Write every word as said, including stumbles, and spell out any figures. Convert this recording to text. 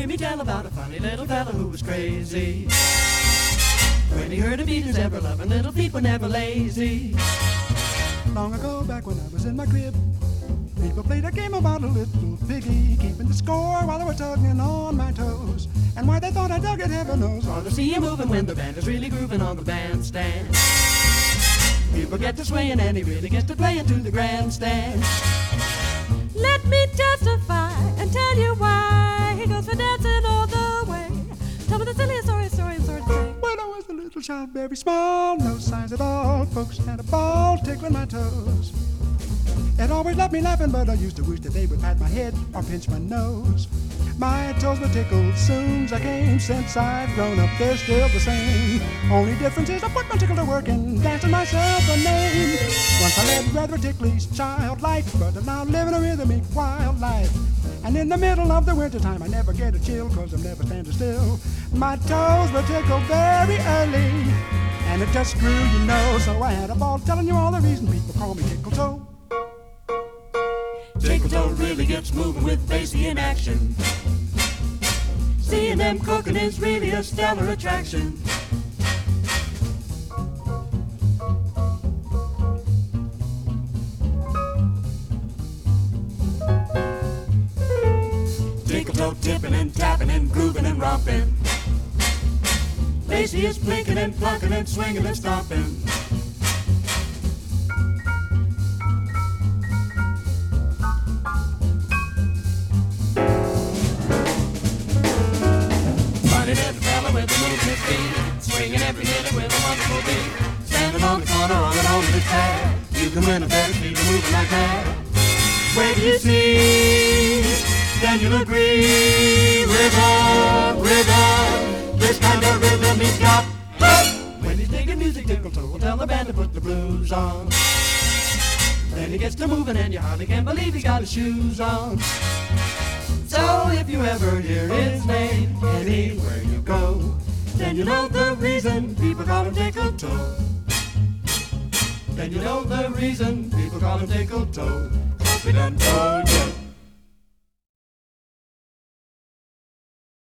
hear me tell about a funny little fella who was crazy. When he heard of Edith's ever-loving little feet were never lazy. Long ago, back when I was in my crib, people played a game about a little piggy keeping the score while they were tugging on my toes. And why they thought I dug it, heaven knows. Want to see you moving when the band is really grooving on the bandstand. People get to swaying and he really gets to playing to the grandstand. Let me testify and tell you why he goes for dancing all the way. Tell me the silliest story, story, story to say. When I was a little child, very small, no signs at all, folks had a ball tickling my toes. It always left me laughing, but I used to wish that they would pat my head or pinch my nose. My toes were tickled soon as I came. Since I've grown up, they're still the same. Only difference is I put my tickle to work and dancing myself a name. Once I led rather ticklish child life, but I'm now living a rhythmic wild life. And in the middle of the winter time, I never get a chill, cause I'm never standing still. My toes were tickled very early, and it just grew, you know. So I had a ball telling you all the reason people call me Tickle Toe. Tickle Toe really gets moving with Basie in action. Seeing them cooking is really a stellar attraction. Tickle Toe tipping and tapping and grooving and romping. Basie is blinking and plunking and swinging and stomping. With a moving feet, swinging every minute with a wonderful beat. Standing on the corner on an old pad, you can win a better speed of moving like that. Wait till you see, then you'll agree. Rhythm, rhythm, this kind of rhythm he's got. When he's digging music, Tickle Toe will tell the band to put the blues on. Then he gets to moving and you hardly can believe he's got his shoes on. So if you ever hear his name anywhere you go, then you know the reason people call him Tickle Toe. Then you know the reason people call him Tickle Toe. 'Cause we done told you.